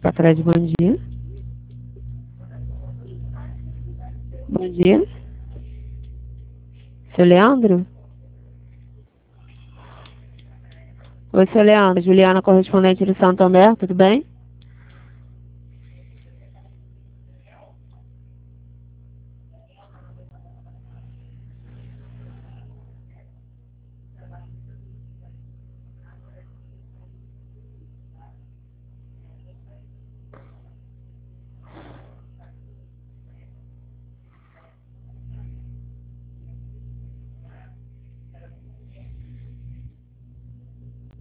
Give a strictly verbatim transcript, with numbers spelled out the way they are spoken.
Fred, bom dia. Bom dia. Seu Leandro? Oi, seu Leandro. Juliana, correspondente do Santander, tudo bem?